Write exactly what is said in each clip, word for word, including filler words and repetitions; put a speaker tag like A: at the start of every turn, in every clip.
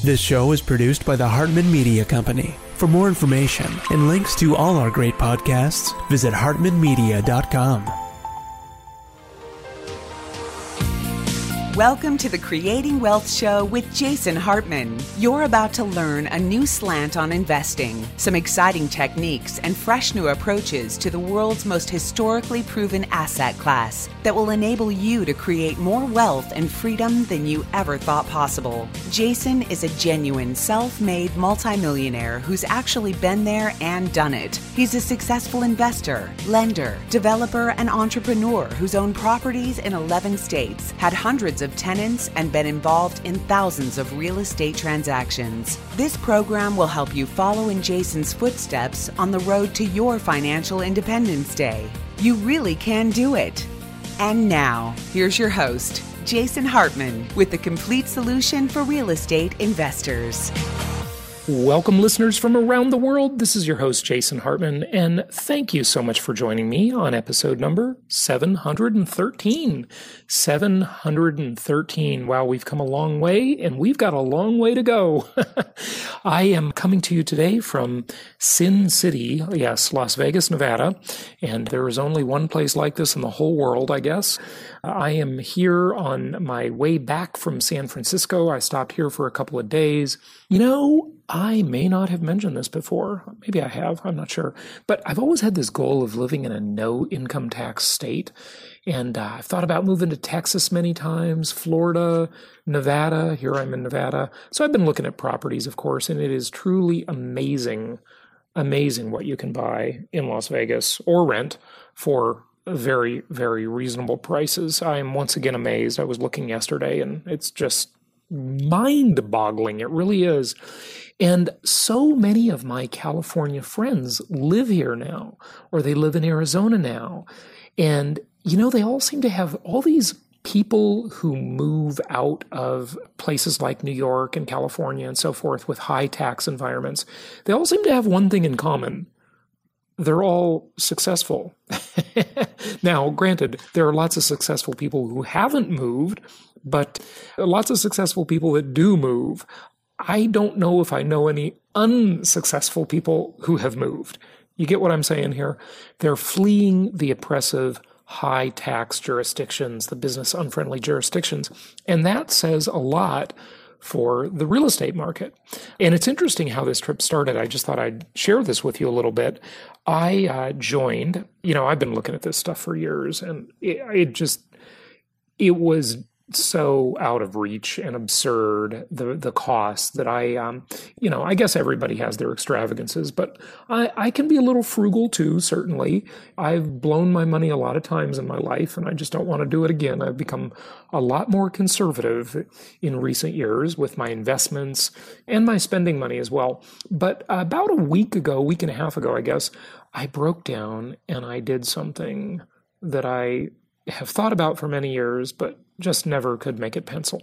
A: This show is produced by the Hartman Media Company. For more information and links to all our great podcasts, visit hartman media dot com.
B: Welcome to the Creating Wealth Show with Jason Hartman. You're about to learn a new slant on investing, some exciting techniques, and fresh new approaches to the world's most historically proven asset class that will enable you to create more wealth and freedom than you ever thought possible. Jason is a genuine self-made multimillionaire who's actually been there and done it. He's a successful investor, lender, developer, and entrepreneur who's owned properties in eleven states, had hundreds of tenants, and been involved in thousands of real estate transactions. This program will help you follow in Jason's footsteps on the road to your financial independence day. You really can do it. And now, here's your host, Jason Hartman, with the complete solution for real estate investors.
C: Welcome, listeners from around the world. This is your host, Jason Hartman, and thank you so much for joining me on episode number seven hundred thirteen. seven hundred thirteen. Wow, we've come a long way, and we've got a long way to go. I am coming to you today from Sin City, yes, Las Vegas, Nevada, and there is only one place like this in the whole world, I guess. I am here on my way back from San Francisco. I stopped here for a couple of days. You know, I may not have mentioned this before. Maybe I have. I'm not sure. But I've always had this goal of living in a no income tax state. And uh, I've thought about moving to Texas many times, Florida, Nevada. Here I'm in Nevada. So I've been looking at properties, of course, and it is truly amazing, amazing what you can buy in Las Vegas or rent for very, very reasonable prices. I am once again amazed. I was looking yesterday, and it's just mind-boggling. It really is. And so many of my California friends live here now, or they live in Arizona now. And, you know, they all seem to have all these people who move out of places like New York and California and so forth with high tax environments. They all seem to have one thing in common. They're all successful. Now, granted, there are lots of successful people who haven't moved, but lots of successful people that do move. I don't know if I know any unsuccessful people who have moved. You get what I'm saying here? They're fleeing the oppressive, high-tax jurisdictions, the business-unfriendly jurisdictions, and that says a lot for the real estate market. And it's interesting how this trip started. I just thought I'd share this with you a little bit. I uh, joined, you know, I've been looking at this stuff for years, and it, it just, it was so out of reach and absurd, the the cost that I, um, you know, I guess everybody has their extravagances, but I, I can be a little frugal too, certainly. I've blown my money a lot of times in my life, and I just don't want to do it again. I've become a lot more conservative in recent years with my investments and my spending money as well. But about a week ago, week and a half ago, I guess, I broke down and I did something that I have thought about for many years, but just never could make it pencil.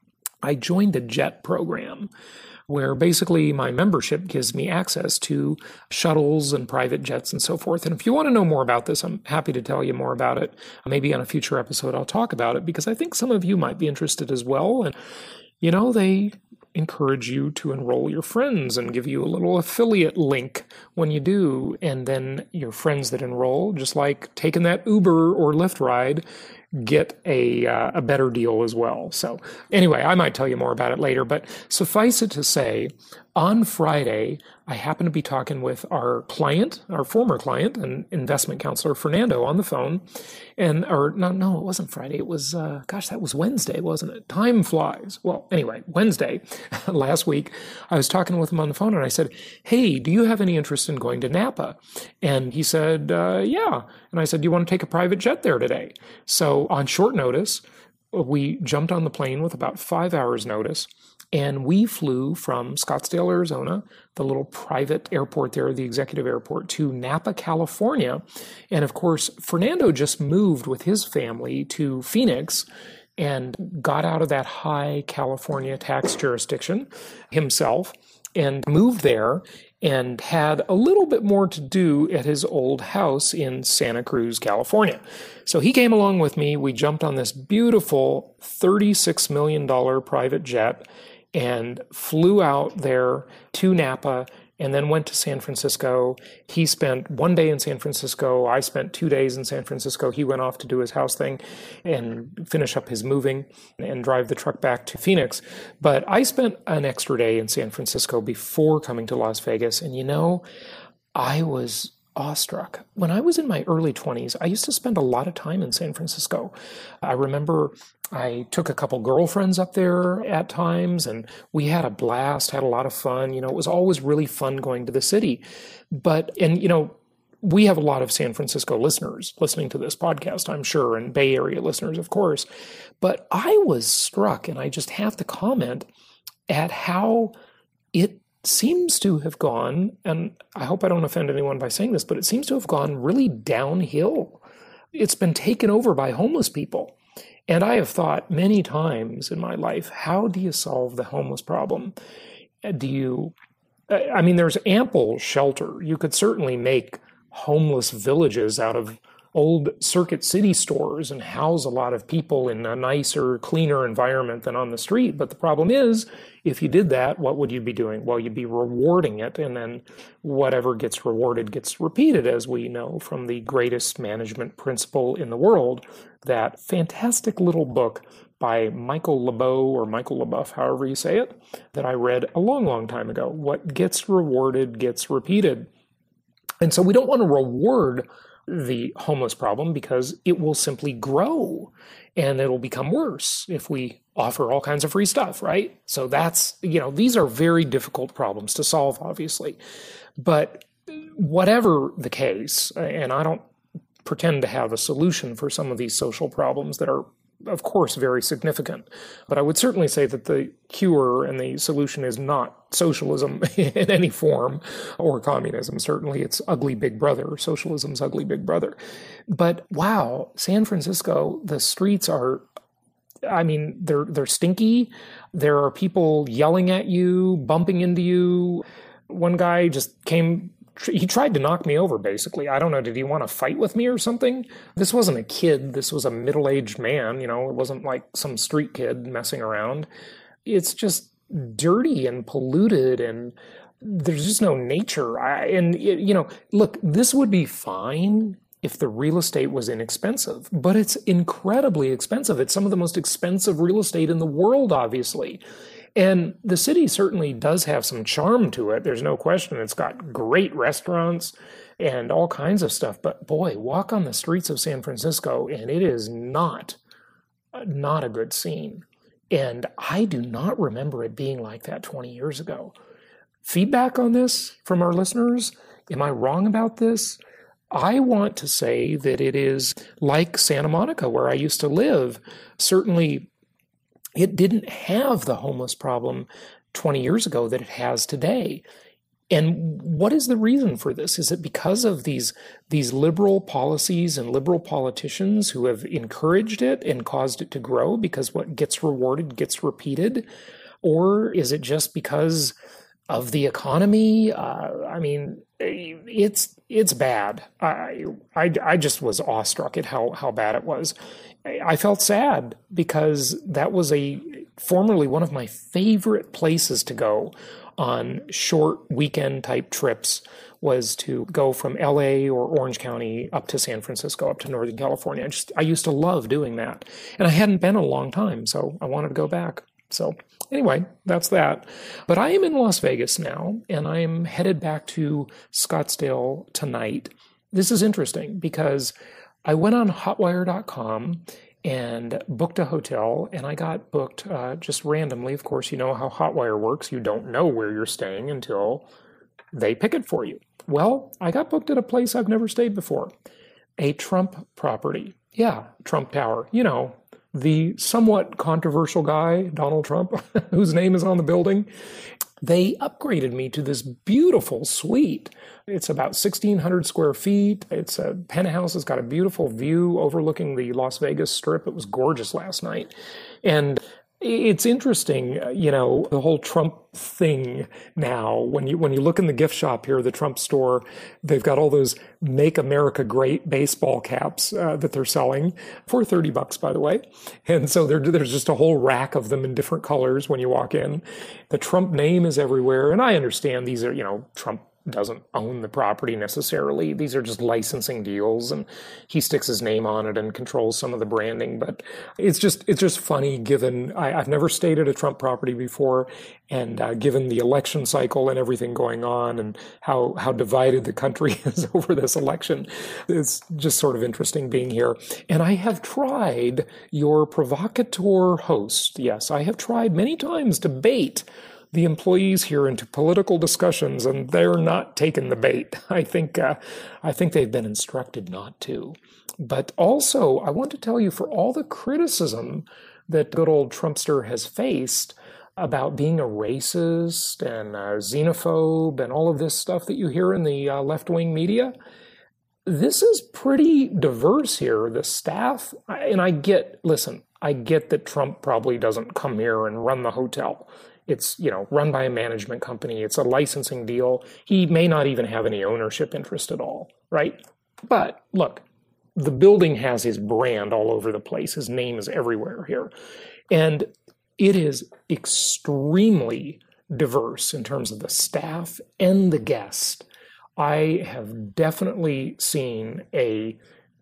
C: I joined a jet program where basically my membership gives me access to shuttles and private jets and so forth. And if you want to know more about this, I'm happy to tell you more about it. Maybe on a future episode, I'll talk about it because I think some of you might be interested as well. And, you know, they encourage you to enroll your friends and give you a little affiliate link when you do. And then your friends that enroll, just like taking that Uber or Lyft ride, get a uh, a better deal as well. So anyway, I might tell you more about it later, but suffice it to say, on Friday, I happened to be talking with our client, our former client, an investment counselor, Fernando, on the phone. And, or no, no, it wasn't Friday. It was, uh, gosh, that was Wednesday, wasn't it? Time flies. Well, anyway, Wednesday, last week, I was talking with him on the phone and I said, hey, do you have any interest in going to Napa? And he said, uh, yeah. And I said, do you want to take a private jet there today? So on short notice, we jumped on the plane with about five hours notice. And we flew from Scottsdale, Arizona, the little private airport there, the executive airport, to Napa, California. And of course, Fernando just moved with his family to Phoenix and got out of that high California tax jurisdiction himself and moved there and had a little bit more to do at his old house in Santa Cruz, California. So he came along with me. We jumped on this beautiful thirty-six million dollars private jet, and flew out there to Napa and then went to San Francisco. He spent one day in San Francisco. I spent two days in San Francisco. He went off to do his house thing and finish up his moving and drive the truck back to Phoenix. But I spent an extra day in San Francisco before coming to Las Vegas. And you know, I was awestruck. When I was in my early twenties, I used to spend a lot of time in San Francisco. I remember I took a couple girlfriends up there at times, and we had a blast, had a lot of fun. You know, it was always really fun going to the city. But, and, you know, we have a lot of San Francisco listeners listening to this podcast, I'm sure, and Bay Area listeners, of course. But I was struck, and I just have to comment at how it seems to have gone, and I hope I don't offend anyone by saying this, but it seems to have gone really downhill. It's been taken over by homeless people. And I have thought many times in my life, how do you solve the homeless problem? Do you, I mean, there's ample shelter. You could certainly make homeless villages out of old Circuit City stores and house a lot of people in a nicer, cleaner environment than on the street. But the problem is, if you did that, what would you be doing? Well, you'd be rewarding it, and then whatever gets rewarded gets repeated, as we know from the greatest management principle in the world, that fantastic little book by Michael LeBeau, or Michael LeBeouf, however you say it, that I read a long, long time ago. What gets rewarded gets repeated. And so we don't want to reward the homeless problem because it will simply grow and it'll become worse if we offer all kinds of free stuff, right? So that's, you know, these are very difficult problems to solve, obviously. But whatever the case, and I don't pretend to have a solution for some of these social problems that are, of course, very significant. But I would certainly say that the cure and the solution is not socialism in any form, or communism. Certainly it's ugly big brother. Socialism's ugly big brother. But wow, San Francisco, the streets are, I mean, they're they're stinky. There are people yelling at you, bumping into you. One guy just came, he tried to knock me over, basically. I don't know, did he want to fight with me or something? This wasn't a kid. This was a middle-aged man. You know, it wasn't like some street kid messing around. It's just dirty and polluted, and there's just no nature. I, and, it, you know, look, this would be fine if the real estate was inexpensive, but it's incredibly expensive. It's some of the most expensive real estate in the world, obviously. And the city certainly does have some charm to it. There's no question. It's got great restaurants and all kinds of stuff. But boy, walk on the streets of San Francisco, and it is not, not a good scene. And I do not remember it being like that twenty years ago. Feedback on this from our listeners? Am I wrong about this? I want to say that it is like Santa Monica, where I used to live. Certainly, it didn't have the homeless problem twenty years ago that it has today. And what is the reason for this? Is it because of these, these liberal policies and liberal politicians who have encouraged it and caused it to grow because what gets rewarded gets repeated? Or is it just because of the economy? Uh, I mean, it's it's bad. I, I, I just was awestruck at how, how bad it was. I felt sad because that was a formerly one of my favorite places to go on short weekend type trips, was to go from L A or Orange County up to San Francisco, up to Northern California. I just I used to love doing that. And I hadn't been in a long time, so I wanted to go back. So anyway, that's that. But I am in Las Vegas now, and I am headed back to Scottsdale tonight. This is interesting because I went on hotwire dot com and booked a hotel, and I got booked uh, just randomly. Of course, you know how Hotwire works. You don't know where you're staying until they pick it for you. Well, I got booked at a place I've never stayed before, a Trump property. Yeah, Trump Tower. You know, the somewhat controversial guy, Donald Trump, whose name is on the building. They upgraded me to this beautiful suite. It's about sixteen hundred square feet. It's a penthouse. It's got a beautiful view overlooking the Las Vegas Strip. It was gorgeous last night. And It's interesting, you know, the whole Trump thing now. When you when you look in the gift shop here, the Trump store, they've got all those "Make America Great" baseball caps uh, that they're selling for thirty bucks, by the way. And so there, there's just a whole rack of them in different colors when you walk in. The Trump name is everywhere, and I understand these are, you know, Trump doesn't own the property necessarily. These are just licensing deals, and he sticks his name on it and controls some of the branding. But it's just it's just funny, given I, I've never stayed at a Trump property before, and uh, given the election cycle and everything going on, and how how divided the country is over this election, it's just sort of interesting being here. And I have tried your provocateur host. Yes, I have tried many times to bait the employees here into political discussions, and they're not taking the bait. I think uh, I think they've been instructed not to. But also, I want to tell you, for all the criticism that good old Trumpster has faced about being a racist and a xenophobe and all of this stuff that you hear in the uh, left-wing media, this is pretty diverse here. The staff, and I get, listen, I get that Trump probably doesn't come here and run the hotel. It's, you know, run by a management company. It's a licensing deal. He may not even have any ownership interest at all, right? But look, the building has his brand all over the place. His name is everywhere here. And it is extremely diverse in terms of the staff and the guest. I have definitely seen a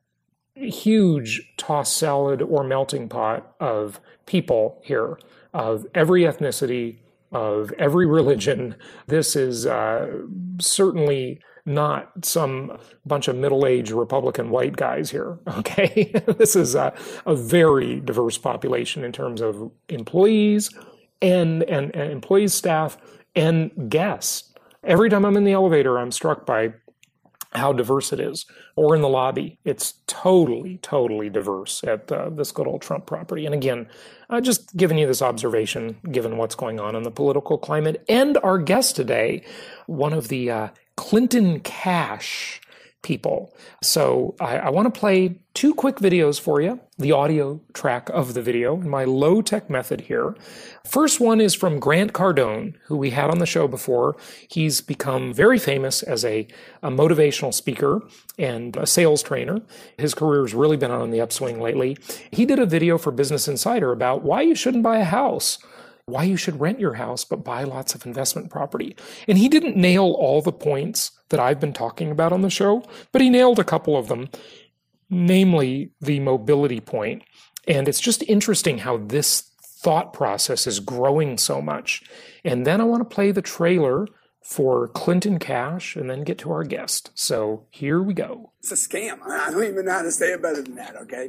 C: huge tossed salad or melting pot of people here, of every ethnicity, of every religion. This is uh, certainly not some bunch of middle-aged Republican white guys here, okay? This is a, a very diverse population in terms of employees and, and, and employees, staff, and guests. Every time I'm in the elevator, I'm struck by how diverse it is, or in the lobby. It's totally, totally diverse at uh, this good old Trump property. And again, uh, just giving you this observation, given what's going on in the political climate. And our guest today, one of the uh, Clinton Cash people. So I, I want to play two quick videos for you, the audio track of the video, in my low-tech method here. First one is from Grant Cardone, who we had on the show before. He's become very famous as a, a motivational speaker and a sales trainer. His career has really been on the upswing lately. He did a video for Business Insider about why you shouldn't buy a house, why you should rent your house but buy lots of investment property. And he didn't nail all the points that I've been talking about on the show, but he nailed a couple of them, namely the mobility point. And it's just interesting how this thought process is growing so much. And then I want to play the trailer for Clinton Cash and then get to our guest. So here we go.
D: It's a scam. I don't even know how to say it better than that, okay?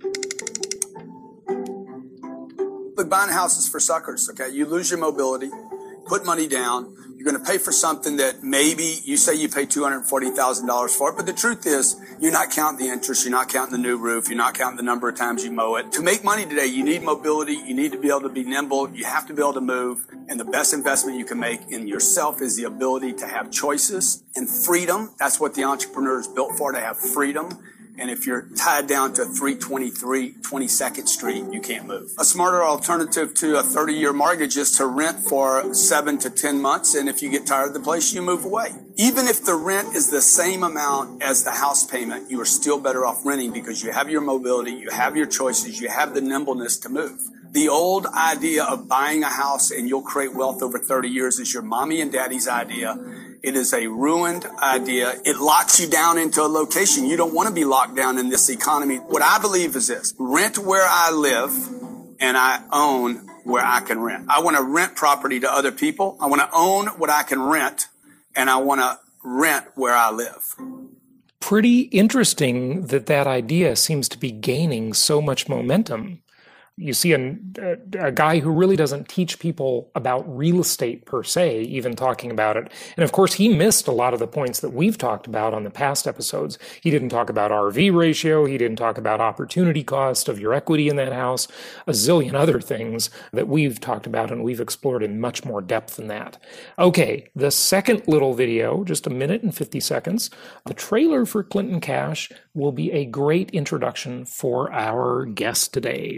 D: Look, buying a house is for suckers, okay? You lose your mobility, put money down. You're going to pay for something that maybe you say you pay two hundred forty thousand dollars for it, but the truth is you're not counting the interest, you're not counting the new roof, you're not counting the number of times you mow it. To make money today, you need mobility, you need to be able to be nimble, you have to be able to move, and the best investment you can make in yourself is the ability to have choices and freedom. That's what the entrepreneur is built for, to have freedom. And if you're tied down to three twenty-three twenty-second Street, you can't move. A smarter alternative to a thirty-year mortgage is to rent for seven to ten months. And if you get tired of the place, you move away. Even if the rent is the same amount as the house payment, you are still better off renting because you have your mobility, you have your choices, you have the nimbleness to move. The old idea of buying a house and you'll create wealth over thirty years is your mommy and daddy's idea. It is a ruined idea. It locks you down into a location. You don't want to be locked down in this economy. What I believe is this: rent where I live and I own where I can rent. I want to rent property to other people. I want to own what I can rent, and I want to rent where I live.
C: Pretty interesting that that idea seems to be gaining so much momentum. You see a, a guy who really doesn't teach people about real estate per se, even talking about it. And of course, he missed a lot of the points that we've talked about on the past episodes. He didn't talk about R V ratio. He didn't talk about opportunity cost of your equity in that house, a zillion other things that we've talked about and we've explored in much more depth than that. Okay, the second little video, just a minute and fifty seconds, the trailer for Clinton Cash will be a great introduction for our guest today. So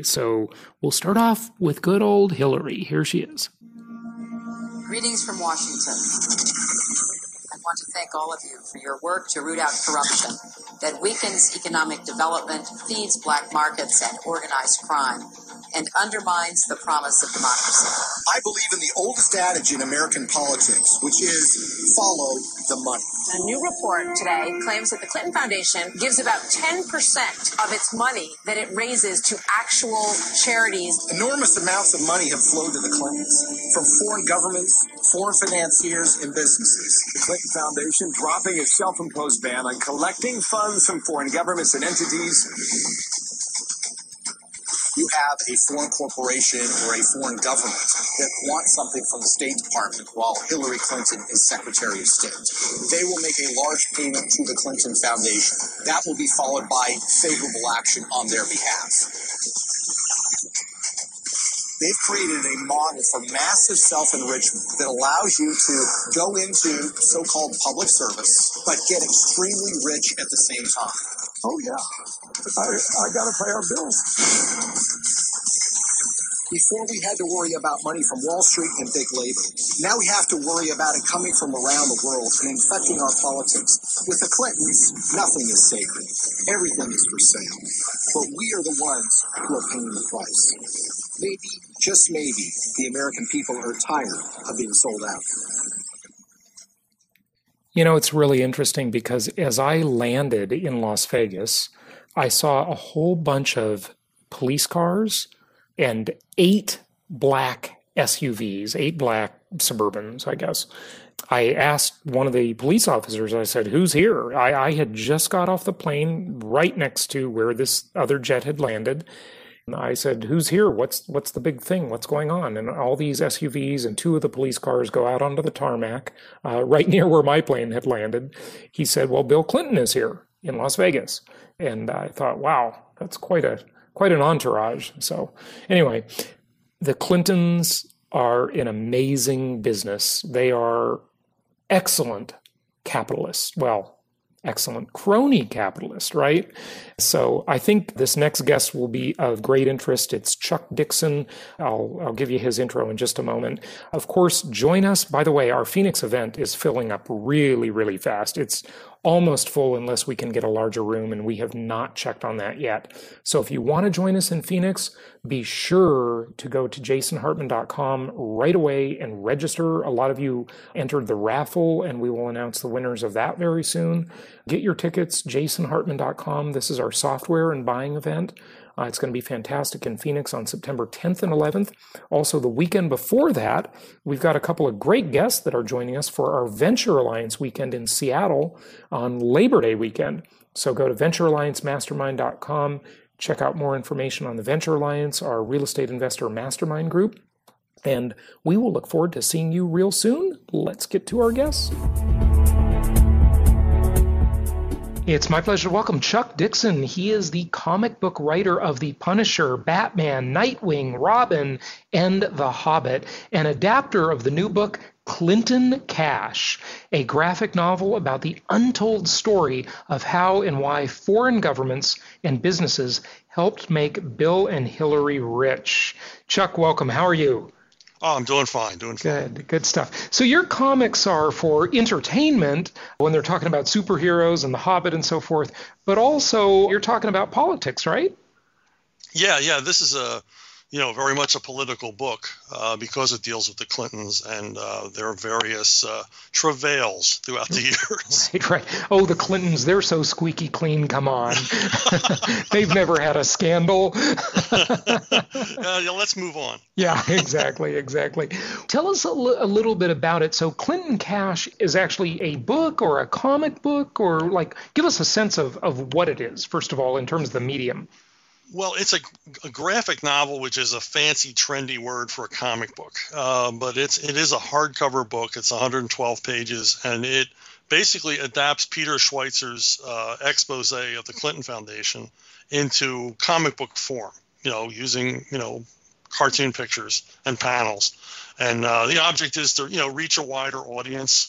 C: we'll start off with good old Hillary. Here she is.
E: Greetings from Washington. I want to thank all of you for your work to root out corruption that weakens economic development, feeds black markets and organized crime, and undermines the promise of democracy.
F: I believe in the oldest adage in American politics, which is follow the money.
G: A new report today claims that the Clinton Foundation gives about ten percent of its money that it raises to actual charities.
F: Enormous amounts of money have flowed to the Clintons from foreign governments, foreign financiers, and businesses.
H: The Clinton Foundation dropping its self-imposed ban on collecting funds from foreign governments and entities.
F: You have a foreign corporation or a foreign government that wants something from the State Department while Hillary Clinton is Secretary of State. They will make a large payment to the Clinton Foundation. That will be followed by favorable action on their behalf. They've created a model for massive self-enrichment that allows you to go into so-called public service, but get extremely rich at the same time.
H: Oh, yeah. I, I got to pay our bills.
F: Before we had to worry about money from Wall Street and big labor. Now we have to worry about it coming from around the world and infecting our politics. With the Clintons, nothing is sacred. Everything is for sale. But we are the ones who are paying the price. Maybe, just maybe, the American people are tired of being sold out.
C: You know, it's really interesting because as I landed in Las Vegas, I saw a whole bunch of police cars and eight black S U Vs, eight black Suburbans, I guess. I asked one of the police officers, I said, who's here? I, I had just got off the plane right next to where this other jet had landed. And I said, who's here? What's what's the big thing? What's going on? And all these S U Vs and two of the police cars go out onto the tarmac, uh, right near where my plane had landed. He said, well, Bill Clinton is here in Las Vegas. And I thought, wow, that's quite a quite an entourage. So anyway, the Clintons are an amazing business. They are excellent capitalists. Well, excellent crony capitalist, right? So I think this next guest will be of great interest. It's Chuck Dixon. I'll, I'll give you his intro in just a moment. Of course, join us. By the way, our Phoenix event is filling up really, really fast. It's almost full unless we can get a larger room, and we have not checked on that yet. So if you want to join us in Phoenix, be sure to go to jason hartman dot com right away and register. A lot of you entered the raffle, and we will announce the winners of that very soon. Get your tickets, jason hartman dot com. This is our software and buying event. Uh, it's going to be fantastic in Phoenix on September tenth and eleventh. Also, the weekend before that, we've got a couple of great guests that are joining us for our Venture Alliance weekend in Seattle on Labor Day weekend. So go to venture alliance mastermind dot com. Check out more information on the Venture Alliance, our real estate investor mastermind group. And we will look forward to seeing you real soon. Let's get to our guests. It's my pleasure to welcome Chuck Dixon. He is the comic book writer of The Punisher, Batman, Nightwing, Robin, and The Hobbit, and adapter of the new book Clinton Cash, a graphic novel about the untold story of how and why foreign governments and businesses helped make Bill and Hillary rich. Chuck, welcome. How are you?
I: Oh, I'm doing fine, doing fine.
C: Good, good stuff. So your comics are for entertainment when they're talking about superheroes and The Hobbit and so forth, but also you're talking about politics, right?
I: Yeah, yeah. This is a, you know, very much a political book uh, because it deals with the Clintons and uh, their various uh, travails throughout the years.
C: Right, right. Oh, the Clintons, they're so squeaky clean, come on. They've never had a scandal.
I: uh, yeah, let's move on.
C: Yeah, exactly, exactly. Tell us a, l- a little bit about it. So Clinton Cash is actually a book or a comic book, or like, give us a sense of, of what it is, first of all, in terms of the medium.
I: Well, it's a, a graphic novel, which is a fancy, trendy word for a comic book. Uh, but it's it is a hardcover book. It's one hundred twelve pages, and it basically adapts Peter Schweitzer's uh, expose of the Clinton Foundation into comic book form, you know, using, you know, cartoon pictures and panels. And uh, the object is to, you know, reach a wider audience.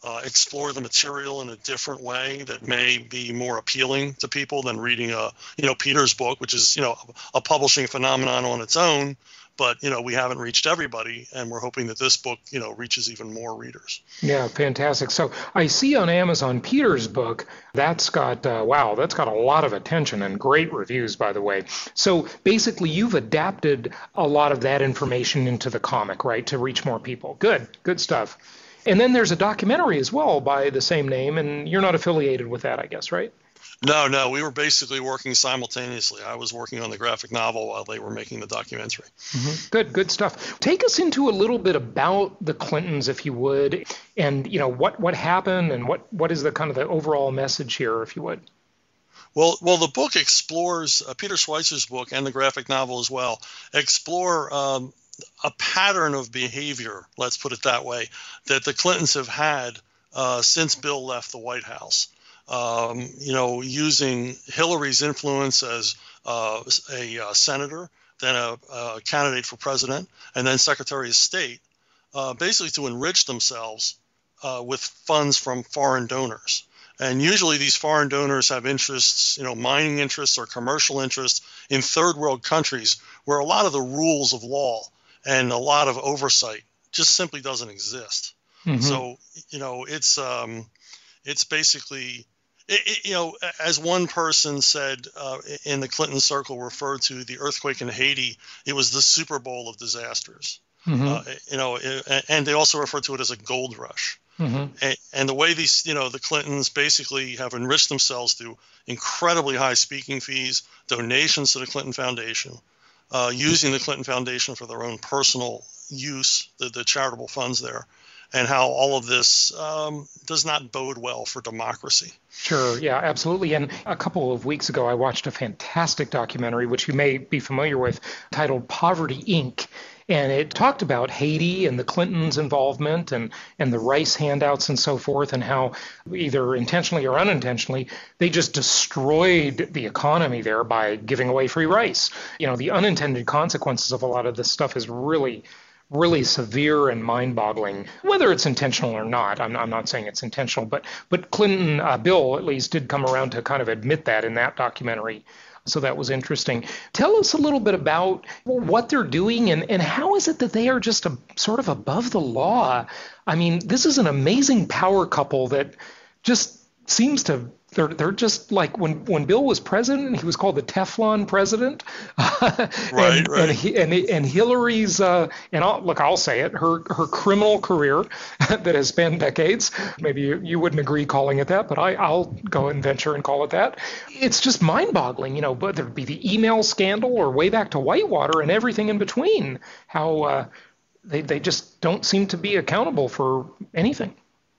I: uh, explore the material in a different way that may be more appealing to people than reading a, you know, Peter's book, which is, you know, a publishing phenomenon on its own. But, you know, we haven't reached everybody, and we're hoping that this book, you know, reaches even more readers.
C: Yeah, fantastic. So I see on Amazon Peter's book, that's got, uh, wow, that's got a lot of attention and great reviews, by the way. So basically, you've adapted a lot of that information into the comic, right, to reach more people. Good, good stuff. And then there's a documentary as well by the same name, and you're not affiliated with that, I guess, right?
I: No, no, we were basically working simultaneously. I was working on the graphic novel while they were making the documentary.
C: Mm-hmm. Good, good stuff. Take us into a little bit about the Clintons, if you would, and you know what, what happened and what, what is the kind of the overall message here, if you would.
I: Well, well, the book explores uh, Peter Schweizer's book and the graphic novel as well explore um, a pattern of behavior. Let's put it that way, that the Clintons have had uh, since Bill left the White House. Um, you know, using Hillary's influence as uh, a uh, senator, then a, a candidate for president, and then Secretary of State, uh, basically to enrich themselves uh, with funds from foreign donors. And usually these foreign donors have interests, you know, mining interests or commercial interests in third world countries where a lot of the rules of law and a lot of oversight just simply doesn't exist. Mm-hmm. So, you know, it's um, it's basically... It, it, you know, as one person said uh, in the Clinton circle, referred to the earthquake in Haiti, it was the Super Bowl of disasters. Mm-hmm. Uh, you know, it, and they also referred to it as a gold rush. Mm-hmm. And, and the way these, you know, the Clintons basically have enriched themselves through incredibly high speaking fees, donations to the Clinton Foundation, uh, using the Clinton Foundation for their own personal use, the, the charitable funds there. And how all of this um, does not bode well for democracy.
C: Sure, yeah, absolutely. And a couple of weeks ago, I watched a fantastic documentary, which you may be familiar with, titled Poverty, Incorporated. And it talked about Haiti and the Clintons' involvement and, and the rice handouts and so forth, and how either intentionally or unintentionally, they just destroyed the economy there by giving away free rice. You know, the unintended consequences of a lot of this stuff is really really severe and mind-boggling, whether it's intentional or not. I'm, I'm not saying it's intentional, but but Clinton, uh, Bill at least, did come around to kind of admit that in that documentary. So that was interesting. Tell us a little bit about what they're doing and, and how is it that they are just a, sort of above the law? I mean, this is an amazing power couple that just seems to They're they're just like when, when Bill was president, he was called the Teflon president.
I: right,
C: and,
I: right.
C: And, he, and, and Hillary's, uh, and I'll, look, I'll say it, her her criminal career that has spanned decades. Maybe you, you wouldn't agree calling it that, but I, I'll go and venture and call it that. It's just mind-boggling, you know, whether it be the email scandal or way back to Whitewater and everything in between, how uh, they, they just don't seem to be accountable for anything.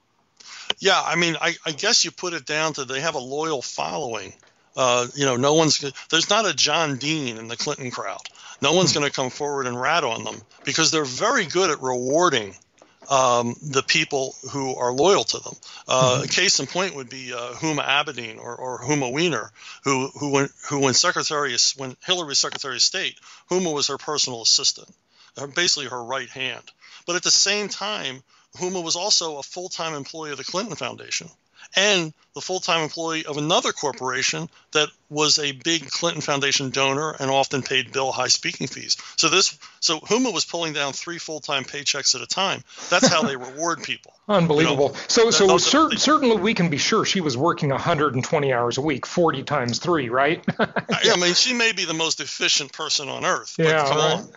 I: Yeah, I mean, I, I guess you put it down to they have a loyal following. Uh, you know, no one's there's not a John Dean in the Clinton crowd. No one's going to come forward and rat on them because they're very good at rewarding um, the people who are loyal to them. Uh, mm-hmm. Case in point would be uh, Huma Abedin or, or Huma Weiner, who who when who when Secretary when Hillary was Secretary of State, Huma was her personal assistant, basically her right hand. But at the same time, Huma was also a full-time employee of the Clinton Foundation and the full-time employee of another corporation that was a big Clinton Foundation donor and often paid Bill high speaking fees. So this, so Huma was pulling down three full-time paychecks at a time. That's how they reward people.
C: Unbelievable.
I: You know,
C: so, so
I: that,
C: cer-
I: they,
C: certainly we can be sure she was working one hundred twenty hours a week, forty times three, right?
I: I mean, she may be the most efficient person on earth. But
C: yeah,
I: come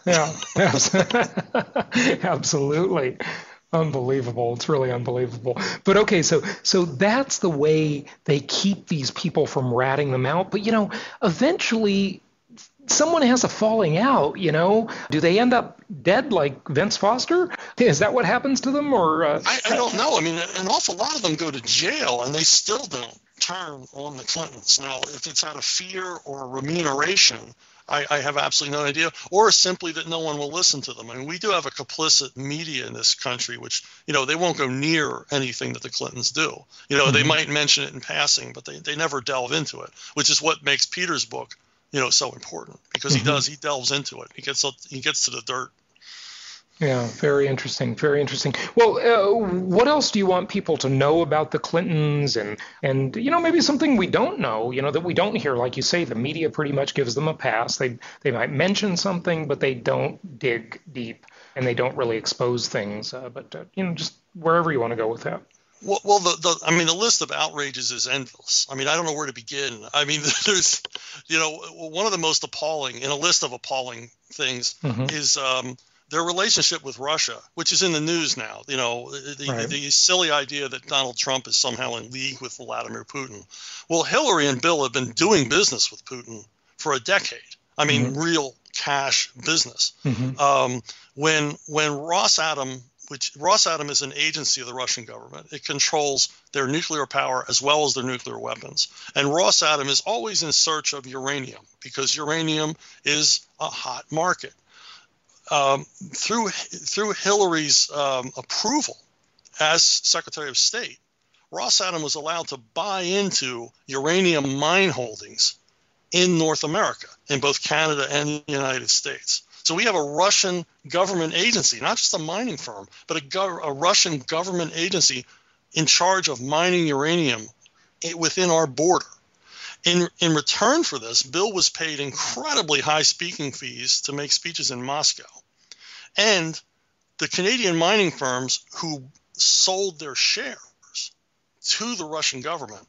C: right.
I: on.
C: Yeah, absolutely. Unbelievable. It's really unbelievable. But okay, so so that's the way they keep these people from ratting them out. But, you know, eventually someone has a falling out, you know. Do they end up dead like Vince Foster? Is that what happens to them? Or uh,
I: I, I don't know. I mean, an awful lot of them go to jail, and they still don't turn on the Clintons. Now, if it's out of fear or remuneration, I, I have absolutely no idea, or simply that no one will listen to them. I mean, we do have a complicit media in this country, which, you know, they won't go near anything that the Clintons do. You know, mm-hmm. they might mention it in passing, but they, they never delve into it, which is what makes Peter's book, you know, so important because mm-hmm. he does, he delves into it. He gets, he gets to the dirt.
C: Yeah, very interesting. Very interesting. Well, uh, what else do you want people to know about the Clintons and, and, you know, maybe something we don't know, you know, that we don't hear? Like you say, the media pretty much gives them a pass. They, they might mention something, but they don't dig deep and they don't really expose things. Uh, but, uh, you know, just wherever you want to go with that.
I: Well, well the, the, I mean, the list of outrages is endless. I mean, I don't know where to begin. I mean, there's, you know, one of the most appalling, in a list of appalling things, mm-hmm. is um, their relationship with Russia, which is in the news now. You know, the, right. the, the silly idea that Donald Trump is somehow in league with Vladimir Putin. Well, Hillary and Bill have been doing business with Putin for a decade. I mean, mm-hmm. real cash business. Mm-hmm. Um, when when Rosatom, which Rosatom is an agency of the Russian government, it controls their nuclear power as well as their nuclear weapons. And Rosatom is always in search of uranium because uranium is a hot market. Um, through through Hillary's um, approval as Secretary of State, Rosatom was allowed to buy into uranium mine holdings in North America, in both Canada and the United States. So we have a Russian government agency, not just a mining firm, but a, gov- a Russian government agency in charge of mining uranium within our border. In, in return for this, Bill was paid incredibly high speaking fees to make speeches in Moscow. And the Canadian mining firms who sold their shares to the Russian government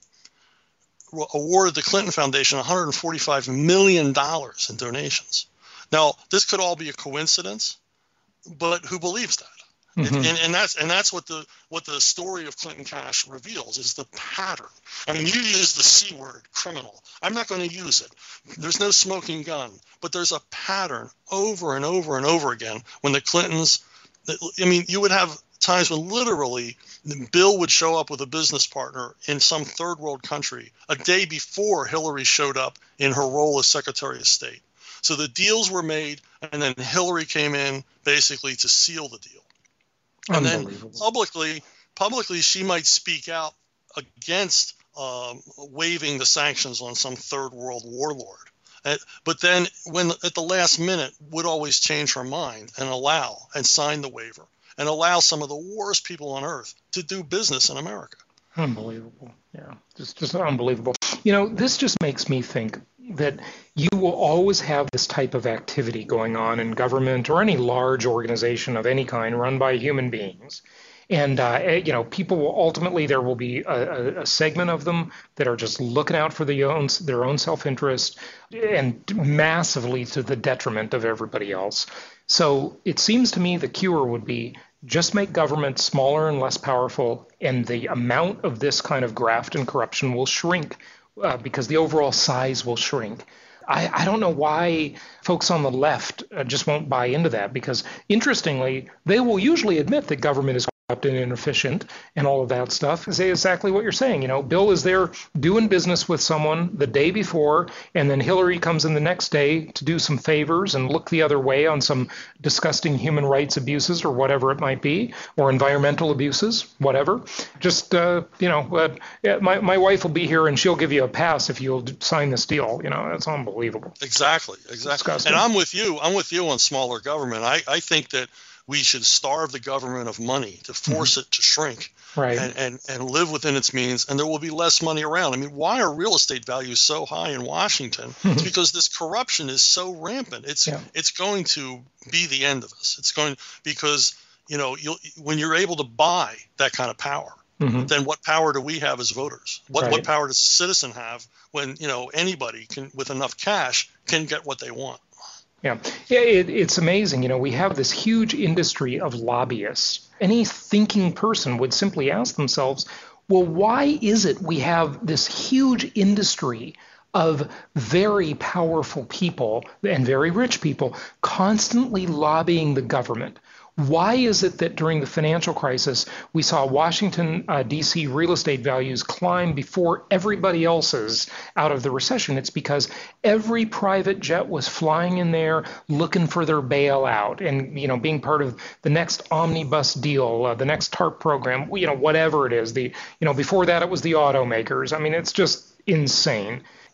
I: awarded the Clinton Foundation one hundred forty-five million dollars in donations. Now, this could all be a coincidence, but who believes that? Mm-hmm. It, and, and that's and that's what the what the story of Clinton Cash reveals is the pattern. I mean, you use the C word, criminal. I'm not going to use it. There's no smoking gun, but there's a pattern over and over and over again when the Clintons. I mean, you would have times when literally Bill would show up with a business partner in some third world country a day before Hillary showed up in her role as Secretary of State. So the deals were made, and then Hillary came in basically to seal the deal. And then publicly, publicly, she might speak out against um, waiving the sanctions on some third world warlord. Uh, but then when at the last minute would always change her mind and allow and sign the waiver and allow some of the worst people on earth to do business in America.
C: Unbelievable. Yeah, just, just unbelievable. You know, this just makes me think that you will always have this type of activity going on in government or any large organization of any kind run by human beings. And, uh, you know, people will ultimately, there will be a, a segment of them that are just looking out for the own, their own self-interest and massively to the detriment of everybody else. So it seems to me the cure would be just make government smaller and less powerful, and the amount of this kind of graft and corruption will shrink uh, because the overall size will shrink. I, I don't know why folks on the left uh, just won't buy into that, because interestingly, they will usually admit that government is corrupt and inefficient and all of that stuff. Say exactly what you're saying. You know, Bill is there doing business with someone the day before, and then Hillary comes in the next day to do some favors and look the other way on some disgusting human rights abuses or whatever it might be, or environmental abuses, whatever. Just, uh, you know, uh, my, my wife will be here and she'll give you a pass if you'll sign this deal. You know, that's unbelievable.
I: Exactly, exactly. Disgusting. And I'm with you. I'm with you on smaller government. I, I think that we should starve the government of money to force mm-hmm. it to shrink
C: right.
I: and, and, and live within its means, and there will be less money around. I mean, why are real estate values so high in Washington? Mm-hmm. It's because this corruption is so rampant. It's yeah. it's going to be the end of us. It's going because, you know, you'll, when you're able to buy that kind of power, mm-hmm. then what power do we have as voters? What right. what power does a citizen have when, you know, anybody can with enough cash can get what they want?
C: Yeah, yeah it, it's amazing. You know, we have this huge industry of lobbyists. Any thinking person would simply ask themselves, well, why is it we have this huge industry of very powerful people and very rich people constantly lobbying the government? Why is it that during the financial crisis, we saw Washington, uh, D C real estate values climb before everybody else's out of the recession? It's because every private jet was flying in there looking for their bailout and, you know, being part of the next omnibus deal, uh, the next TARP program, you know, whatever it is. The, you know, before that, it was the automakers. I mean, it's just insane.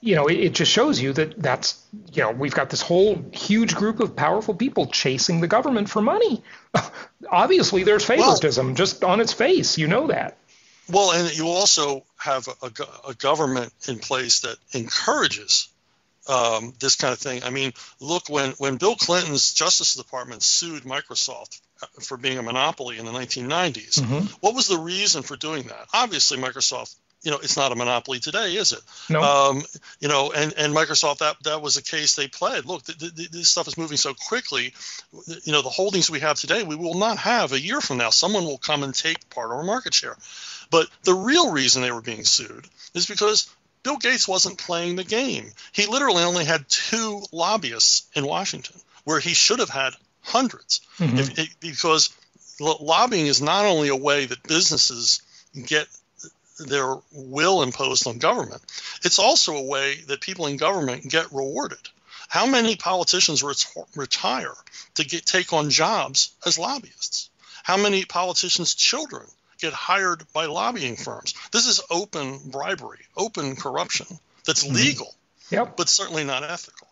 C: you know, it, it just shows you that that's, you know, we've got this whole huge group of powerful people chasing the government for money. Obviously, there's favoritism well, just on its face. You know that.
I: Well, and you also have a, a government in place that encourages um, this kind of thing. I mean, look, when, when Bill Clinton's Justice Department sued Microsoft for being a monopoly in the nineteen nineties, mm-hmm. what was the reason for doing that? Obviously, Microsoft, you know, it's not a monopoly today, is it?
C: No.
I: Um, you know, and, and Microsoft, that that was a case they pled. Look, th- th- this stuff is moving so quickly. You know, the holdings we have today, we will not have a year from now. Someone will come and take part of our market share. But the real reason they were being sued is because Bill Gates wasn't playing the game. He literally only had two lobbyists in Washington, where he should have had hundreds. Mm-hmm. If, it, because lo- lobbying is not only a way that businesses get their will imposed on government, it's also a way that people in government get rewarded. How many politicians ret- retire to get take on jobs as lobbyists? How many politicians' children get hired by lobbying firms? This is open bribery, open corruption that's legal,
C: mm-hmm. Yep.
I: but certainly not ethical.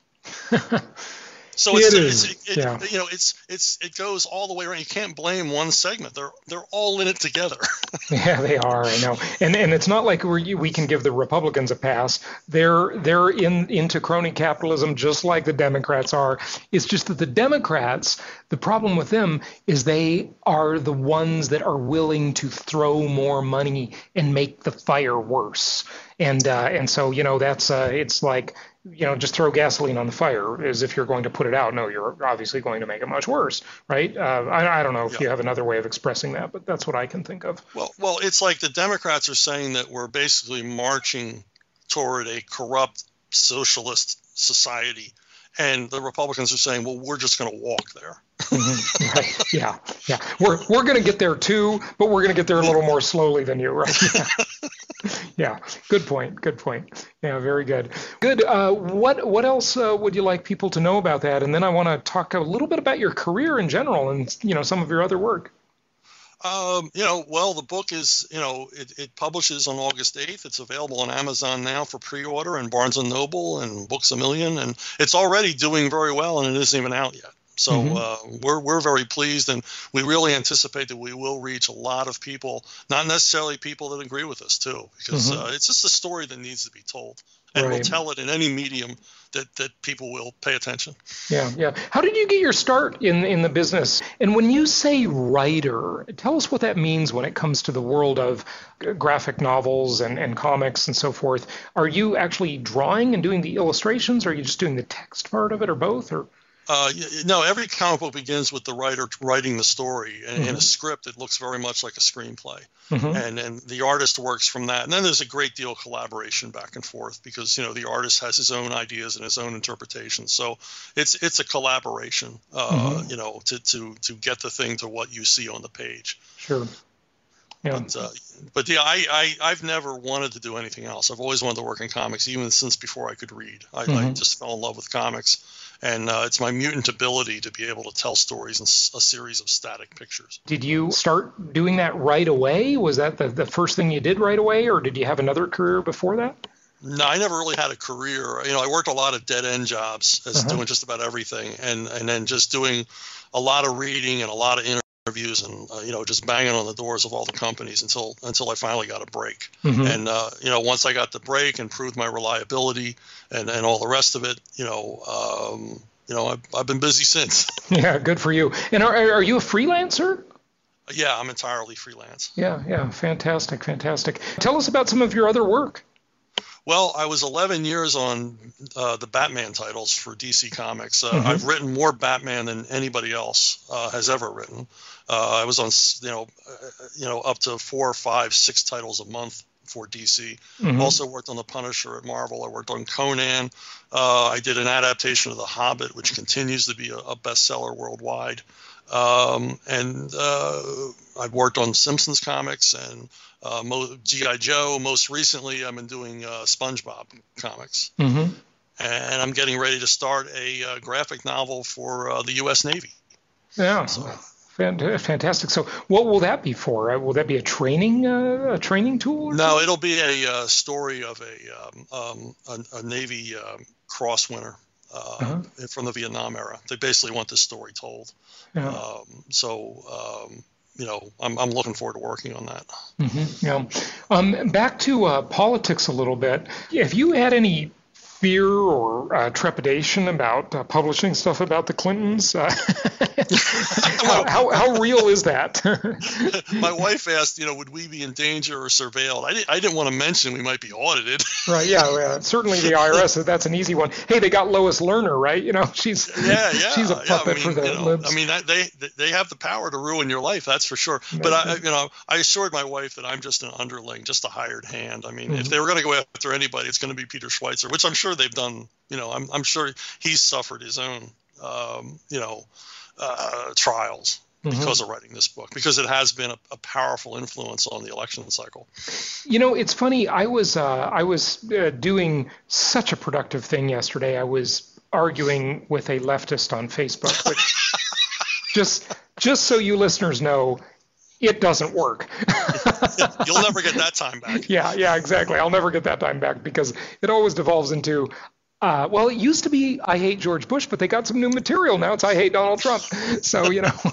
I: So it's,
C: it
I: it's it,
C: yeah.
I: you know it's it's it goes all the way around. You can't blame one segment. They're they're all in it together.
C: Yeah, they are. I know, and and it's not like we we can give the Republicans a pass. They're they're in into crony capitalism just like the Democrats are. It's just that the Democrats, the problem with them is they are the ones that are willing to throw more money and make the fire worse. And uh, and so you know that's uh, it's like. You know, just throw gasoline on the fire as if you're going to put it out. No, you're obviously going to make it much worse, right? Uh, I, I don't know if yeah. you have another way of expressing that, but that's what I can think of.
I: Well, well, it's like the Democrats are saying that we're basically marching toward a corrupt socialist society, and the Republicans are saying, well, we're just going to walk there.
C: Mm-hmm. Right. Yeah, yeah. We're we're going to get there too, but we're going to get there a little more slowly than you, right? Yeah. Yeah, good point. Good point. Yeah, very good. Good. Uh, what what else uh, would you like people to know about that? And then I want to talk a little bit about your career in general and, you know, some of your other work.
I: Um, you know, well, the book is, you know, it, it publishes on August eighth. It's available on Amazon now for pre-order and Barnes and Noble and Books A Million. And it's already doing very well, and it isn't even out yet. So mm-hmm. uh, we're we're very pleased, and we really anticipate that we will reach a lot of people, not necessarily people that agree with us too, because mm-hmm. uh, it's just a story that needs to be told, and right. we'll tell it in any medium that, that people will pay attention.
C: Yeah, yeah. How did you get your start in in the business? And when you say writer, tell us what that means when it comes to the world of graphic novels and, and comics and so forth. Are you actually drawing and doing the illustrations, or are you just doing the text part of it, or both, or?
I: Uh, no, every comic book begins with the writer writing the story in, mm-hmm. in a script that looks very much like a screenplay, mm-hmm. and and the artist works from that. And then there's a great deal of collaboration back and forth because you know the artist has his own ideas and his own interpretations. So it's it's a collaboration, uh, mm-hmm. you know, to to to get the thing to what you see on the page.
C: Sure. Yeah.
I: But, uh, but yeah, I, I, I've never wanted to do anything else. I've always wanted to work in comics, even since before I could read. I, mm-hmm. I just fell in love with comics. And uh, it's my mutant ability to be able to tell stories in s- a series of static pictures.
C: Did you start doing that right away? Was that the, the first thing you did right away, or did you have another career before that?
I: No, I never really had a career. You know, I worked a lot of dead-end jobs as uh-huh. doing just about everything, and, and then just doing a lot of reading and a lot of interviews and, uh, you know, just banging on the doors of all the companies until until I finally got a break. Mm-hmm. And, uh, you know, once I got the break and proved my reliability and, and all the rest of it, you know, um, you know, I've, I've been busy since.
C: Yeah, good for you. And are, are you a freelancer?
I: Yeah, I'm entirely freelance.
C: Yeah, yeah, fantastic, fantastic. Tell us about some of your other work.
I: Well, I was eleven years on uh, the Batman titles for D C Comics. Uh, mm-hmm. I've written more Batman than anybody else uh, has ever written. Uh, I was on, you know, uh, you know, up to four, five, six titles a month for D C. Mm-hmm. Also worked on the Punisher at Marvel. I worked on Conan. Uh, I did an adaptation of The Hobbit, which continues to be a, a bestseller worldwide. Um, and uh, I've worked on Simpsons comics and uh, Mo- G I. Joe. Most recently, I've been doing uh, SpongeBob comics. Mm-hmm. And I'm getting ready to start a uh, graphic novel for uh, the U S Navy.
C: Yeah.
I: So,
C: Fantastic. So, what will that be for? Uh, will that be a training uh, a training tool? Or
I: no,
C: something?
I: It'll be a uh, story of a um, um, a, a Navy um, cross winner uh, uh-huh. from the Vietnam era. They basically want this story told. Yeah. Um, so, um, you know, I'm I'm looking forward to working on that.
C: Mm-hmm. Yeah. Um, back to uh, politics a little bit. Have you had any fear or uh, trepidation about uh, publishing stuff about the Clintons? Uh, how, how, how real is that?
I: My wife asked, you know, would we be in danger or surveilled? I, di- I didn't want to mention we might be audited.
C: Right, yeah, yeah, certainly the I R S, that's an easy one. Hey, they got Lois Lerner, right? You know, she's
I: yeah, yeah,
C: she's a puppet
I: yeah, I mean,
C: for the
I: you know,
C: libs.
I: I mean, they they have the power to ruin your life, that's for sure. But I, you know, I assured my wife that I'm just an underling, just a hired hand. I mean, mm-hmm. if they were going to go after anybody, it's going to be Peter Schweitzer, which I'm sure they've done. You know, I'm I'm sure he's suffered his own, um, you know, uh, trials because mm-hmm. of writing this book, because it has been a, a powerful influence on the election cycle.
C: You know, it's funny. I was uh, I was uh, doing such a productive thing yesterday. I was arguing with a leftist on Facebook, which just just so you listeners know, it doesn't work.
I: You'll never get that time back.
C: Yeah, yeah, exactly. I'll never get that time back because it always devolves into, uh, well, it used to be I hate George Bush, but they got some new material. Now it's I hate Donald Trump. So, you know,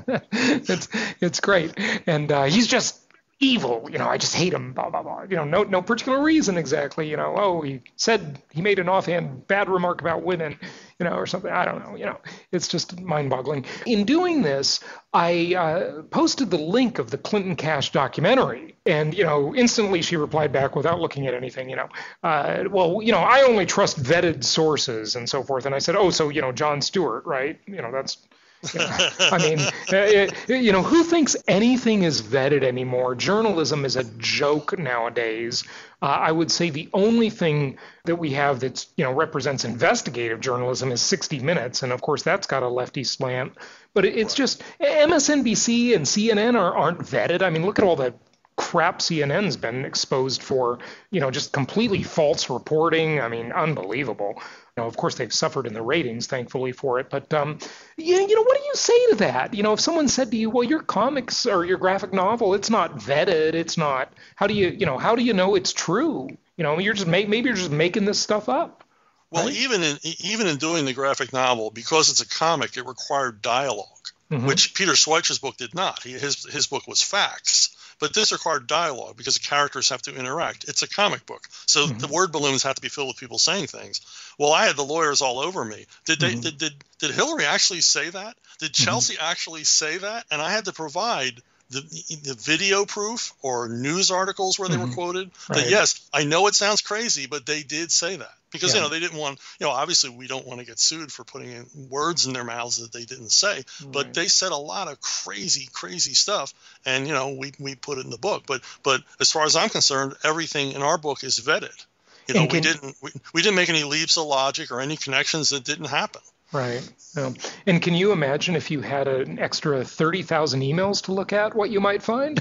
C: it's it's great. And uh, he's just evil. You know, I just hate him, blah, blah, blah. You know, no no particular reason exactly. You know, oh, he said he made an offhand bad remark about women, you know, or something. I don't know. You know, it's just mind-boggling. In doing this, I uh, posted the link of the Clinton Cash documentary. And, you know, instantly she replied back without looking at anything, you know, uh, well, you know, I only trust vetted sources and so forth. And I said, oh, so, you know, Jon Stewart, right? You know, that's, you know, I mean, it, you know, who thinks anything is vetted anymore? Journalism is a joke nowadays. Uh, I would say the only thing that we have that's, you know, represents investigative journalism is sixty minutes. And of course, that's got a lefty slant. But it, it's just M S N B C and C N N are, aren't vetted. I mean, look at all the crap C N N's been exposed for, you know, just completely false reporting. I mean, unbelievable. You know, of course, they've suffered in the ratings, thankfully, for it. But, um, yeah, you know, what do you say to that? You know, if someone said to you, well, your comics or your graphic novel, it's not vetted. It's not. How do you, you know, how do you know it's true? You know, you're just maybe you're just making this stuff up.
I: Well,
C: right?
I: even in even in doing the graphic novel, because it's a comic, it required dialogue, mm-hmm. which Peter Schweitzer's book did not. He, his his book was facts. But this required dialogue because the characters have to interact. It's a comic book. So mm-hmm. the word balloons have to be filled with people saying things. Well, I had the lawyers all over me. Did they? Mm-hmm. Did, did did Hillary actually say that? Did Chelsea mm-hmm. actually say that? And I had to provide the the video proof or news articles where they mm-hmm. were quoted. Right. That yes, I know it sounds crazy, but they did say that. Because, yeah. you know, they didn't want, you know, obviously we don't want to get sued for putting in words in their mouths that they didn't say. Right. But they said a lot of crazy, crazy stuff. And, you know, we, we put it in the book. But but as far as I'm concerned, everything in our book is vetted. You know, can, we didn't we, we didn't make any leaps of logic or any connections that didn't happen.
C: Right. Um, and can you imagine if you had an extra thirty thousand emails to look at, what you might find?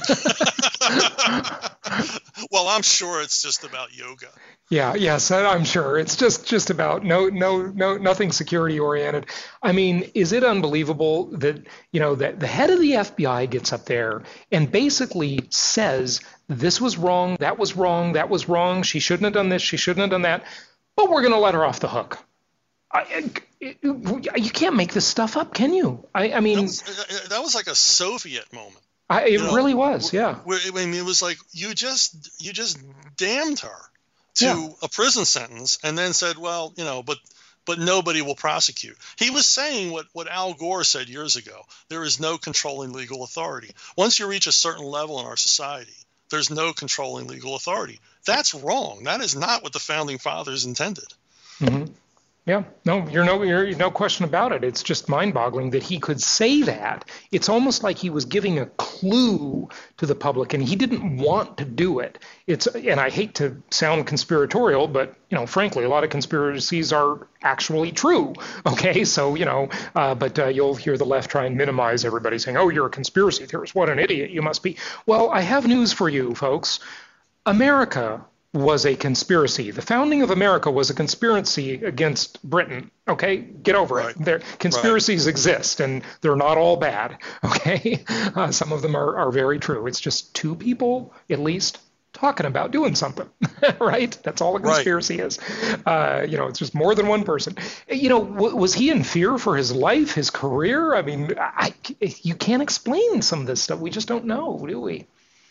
I: Well, I'm sure it's just about yoga.
C: Yeah, yes, I'm sure. It's just, just about no, no, no, nothing security oriented. I mean, is it unbelievable that, you know, that the head of the F B I gets up there and basically says, this was wrong, that was wrong, that was wrong, she shouldn't have done this, she shouldn't have done that, but we're going to let her off the hook. I, it, you can't make this stuff up, can you? I, I mean,
I: that was, that was like a Soviet moment.
C: I, it you know, really was, yeah.
I: Where, I mean, it was like you just you just damned her to yeah. a prison sentence, and then said, well, you know, but but nobody will prosecute. He was saying what what Al Gore said years ago: there is no controlling legal authority. Once you reach a certain level in our society, there's no controlling legal authority. That's wrong. That is not what the founding fathers intended.
C: Mm-hmm. Yeah, no, you're no, you're no question about it. It's just mind-boggling that he could say that. It's almost like he was giving a clue to the public, and he didn't want to do it. It's, and I hate to sound conspiratorial, but you know, frankly, a lot of conspiracies are actually true. Okay, so you know, uh, but uh, you'll hear the left try and minimize everybody, saying, "Oh, you're a conspiracy theorist. What an idiot you must be." Well, I have news for you, folks. America was a conspiracy. The founding of America was a conspiracy against Britain. Okay, get over
I: right.
C: it. There, conspiracies right. exist, and they're not all bad. Okay, uh, some of them are, are very true. It's just two people, at least, talking about doing something, right? That's all a conspiracy right. is. Uh, you know, it's just more than one person. You know, w- was he in fear for his life, his career? I mean, I, you can't explain some of this stuff. We just don't know, do we?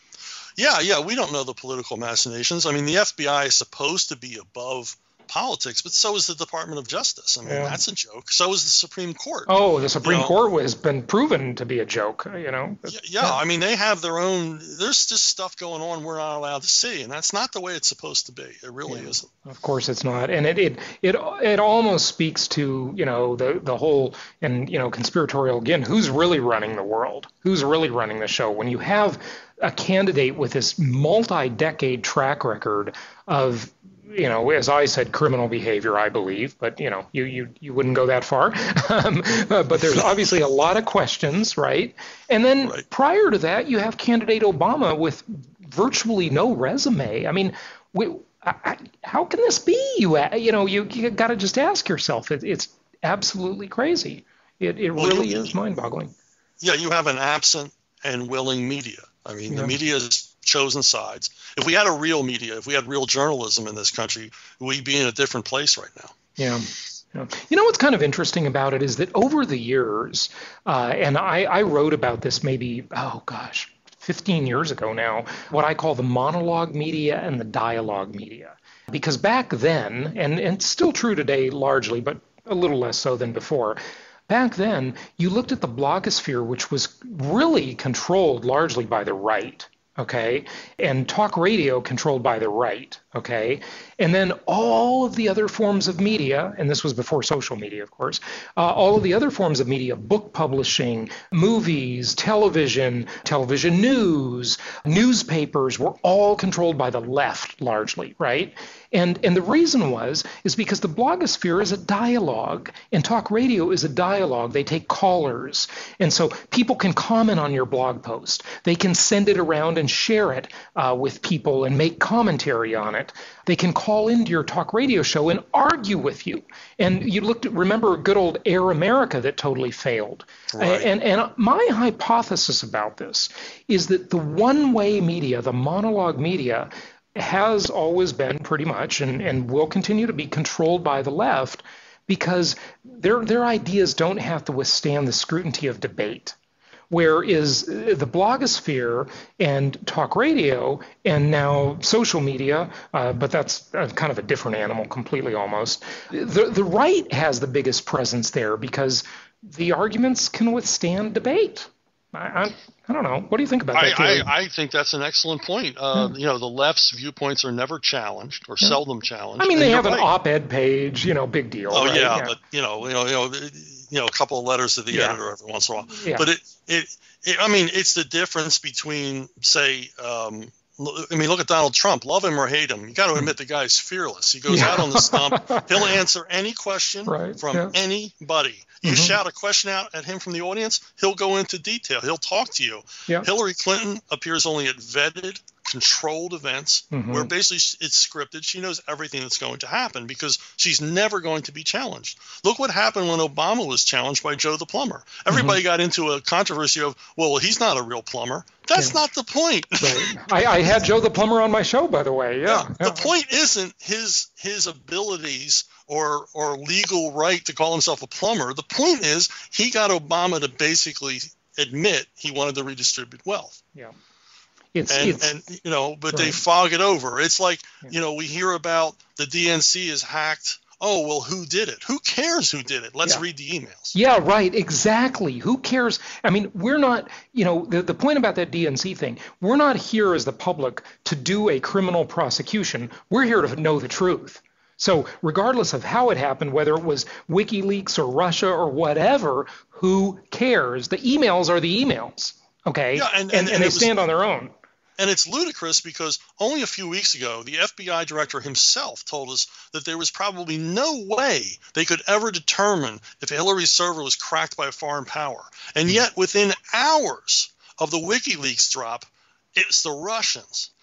I: Yeah, yeah, we don't know the political machinations. I mean, the F B I is supposed to be above politics, but so is the Department of Justice. I mean, yeah. that's a joke. So is the Supreme Court.
C: Oh, the Supreme
I: you know?
C: Court has been proven to be a joke, you know.
I: Yeah, yeah, I mean, they have their own, there's just stuff going on we're not allowed to see, and that's not the way it's supposed to be. It really yeah. isn't.
C: Of course it's not. And it, it it it almost speaks to, you know, the, the whole, and, you know, conspiratorial, again, who's really running the world? Who's really running the show? When you have a candidate with this multi-decade track record of, you know, as I said, criminal behavior, I believe, but, you know, you you, you wouldn't go that far. um, uh, but there's obviously a lot of questions, right? And then
I: right.
C: prior to that, you have candidate Obama with virtually no resume. I mean, we, I, I, how can this be? You you know, you, you got to just ask yourself. It, it's absolutely crazy. It, it well, really you, is mind-boggling.
I: Yeah, you have an absent and willing media. I mean,
C: yeah.
I: the media has chosen sides. If we had a real media, if we had real journalism in this country, we'd be in a different place right now.
C: Yeah. yeah. You know what's kind of interesting about it is that over the years, uh, and I, I wrote about this maybe, oh gosh, fifteen years ago now, what I call the monologue media and the dialogue media. Because back then, and, and it's still true today largely, but a little less so than before, back then, you looked at the blogosphere, which was really controlled largely by the right, okay, and talk radio controlled by the right, okay, and then all of the other forms of media, and this was before social media, of course, uh, all of the other forms of media, book publishing, movies, television, television news, newspapers, were all controlled by the left largely, right? And and the reason was, is because the blogosphere is a dialogue and talk radio is a dialogue. They take callers. And so people can comment on your blog post. They can send it around and share it uh, with people and make commentary on it. They can call into your talk radio show and argue with you. And you looked at, remember good old Air America that totally failed.
I: Right.
C: And, and my hypothesis about this is that the one-way media, the monologue media, has always been pretty much and, and will continue to be controlled by the left because their their ideas don't have to withstand the scrutiny of debate. Whereas the blogosphere and talk radio and now social media, uh, but that's a, kind of a different animal completely almost, the, the right has the biggest presence there because the arguments can withstand debate. I, I, I don't know. What do you think about that?
I: I, I, I think that's an excellent point. Uh, yeah. You know, the left's viewpoints are never challenged or yeah. seldom challenged.
C: I mean, they have
I: right.
C: an op-ed page, you know, big deal.
I: Oh,
C: right?
I: yeah,
C: yeah,
I: but, you know, you know, you know, you know, a couple of letters to the
C: yeah.
I: editor every once in a while.
C: Yeah.
I: But it, it, it, I mean, it's the difference between, say, um, I mean, look at Donald Trump. Love him or hate him, you got to admit the guy's fearless. He goes
C: yeah.
I: out on the stump. He'll answer any question
C: right.
I: from
C: yeah.
I: anybody. You mm-hmm. shout a question out at him from the audience, he'll go into detail. He'll talk to you.
C: Yeah.
I: Hillary Clinton appears only at vetted, controlled events
C: mm-hmm.
I: where basically it's scripted. She knows everything that's going to happen because she's never going to be challenged. Look what happened when Obama was challenged by Joe the plumber. Everybody mm-hmm. got into a controversy of, well, he's not a real plumber. That's yeah. not the point.
C: Right. I, I had Joe the plumber on my show, by the way. Yeah.
I: yeah.
C: yeah.
I: The point isn't his his abilities or or legal right to call himself a plumber. The point is he got Obama to basically admit he wanted to redistribute wealth.
C: Yeah. It's,
I: and,
C: it's,
I: and you know, but
C: right.
I: they fog it over. It's like,
C: yeah.
I: you know, we hear about the D N C is hacked. Oh, well, who did it? Who cares who did it? Let's
C: yeah.
I: read the emails.
C: Yeah, right. Exactly. Who cares? I mean, we're not, you know, the, the point about that D N C thing, we're not here as the public to do a criminal prosecution. We're here to know the truth. So regardless of how it happened, whether it was WikiLeaks or Russia or whatever, who cares? The emails are the emails. Okay.
I: Yeah, and,
C: and,
I: and,
C: and,
I: and
C: they
I: was,
C: stand on their own.
I: And it's ludicrous because only a few weeks ago, the F B I director himself told us that there was probably no way they could ever determine if Hillary's server was cracked by a foreign power. And yet within hours of the WikiLeaks drop, it's the Russians.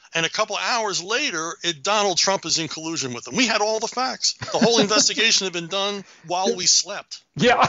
I: And a couple hours later, it, Donald Trump is in collusion with them. We had all the facts. The whole investigation had been done while we slept.
C: Yeah.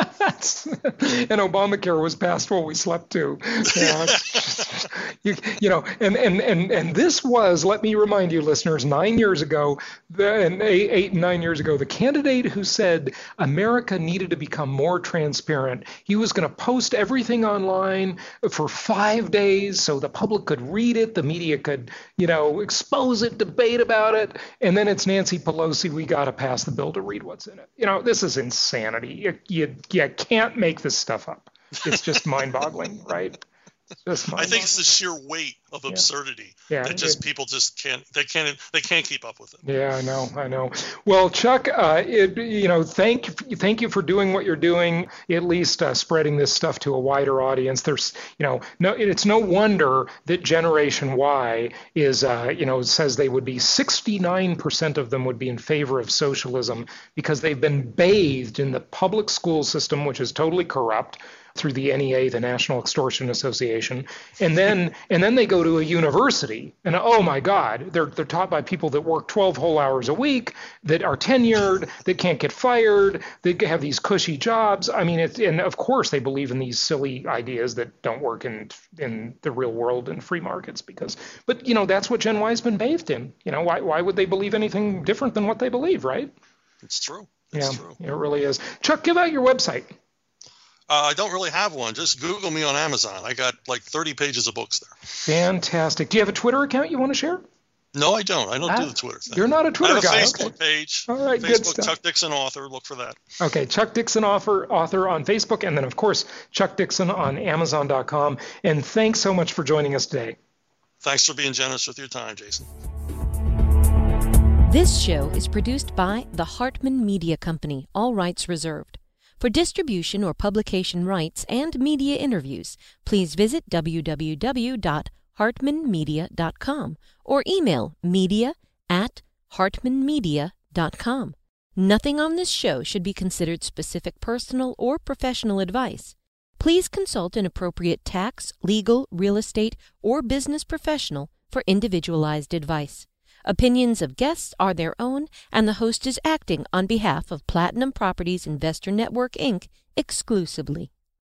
C: And Obamacare was passed while we slept too. Yeah. you, you know, and, and, and, and this was, let me remind you listeners, nine years ago, the, and eight, eight, nine years ago, the candidate who said America needed to become more transparent, he was going to post everything online for five days so the public could read it, the media could, you know, expose it, debate about it, and then it's Nancy Pelosi, we got to pass the bill to read what's in it. You know, this is insanity. You, you, you can't make this stuff up. It's just mind-boggling, right? It's just
I: I think it's the sheer weight of absurdity
C: yeah.
I: that just
C: it,
I: people just can't they can't they can't keep up with it.
C: Yeah, I know, I know. Well, Chuck, uh, it, you know, thank thank you for doing what you're doing. At least uh, spreading this stuff to a wider audience. There's, you know, no, it's no wonder that Generation Y is, uh, you know, says they would be sixty-nine percent of them would be in favor of socialism because they've been bathed in the public school system, which is totally corrupt, through the N E A, the National Extortion Association, and then and then they go to a university, and oh my God, they're they're taught by people that work twelve whole hours a week, that are tenured, that can't get fired, that have these cushy jobs. I mean, it's, and of course they believe in these silly ideas that don't work in in the real world and free markets. Because, but you know, that's what Gen Y's been bathed in. You know, why why would they believe anything different than what they believe, right?
I: It's true. It's
C: yeah,
I: true.
C: It really is. Chuck, give out your website.
I: Uh, I don't really have one. Just Google me on Amazon. I got like thirty pages of books there.
C: Fantastic. Do you have a Twitter account you want to share?
I: No, I don't. I don't
C: ah,
I: do the Twitter thing.
C: You're not a Twitter
I: guy. I have a
C: guy.
I: Facebook
C: okay.
I: page.
C: All right,
I: Facebook,
C: good stuff.
I: Chuck Dixon author. Look for that.
C: Okay, Chuck Dixon author, author on Facebook, and then of course Chuck Dixon on Amazon dot com. And thanks so much for joining us today.
I: Thanks for being generous with your time, Jason.
J: This show is produced by the Hartman Media Company, all rights reserved. For distribution or publication rights and media interviews, please visit w w w dot hartman media dot com or email media at hartman media dot com. Nothing on this show should be considered specific personal or professional advice. Please consult an appropriate tax, legal, real estate, or business professional for individualized advice. Opinions of guests are their own, and the host is acting on behalf of Platinum Properties Investor Network, Incorporated exclusively.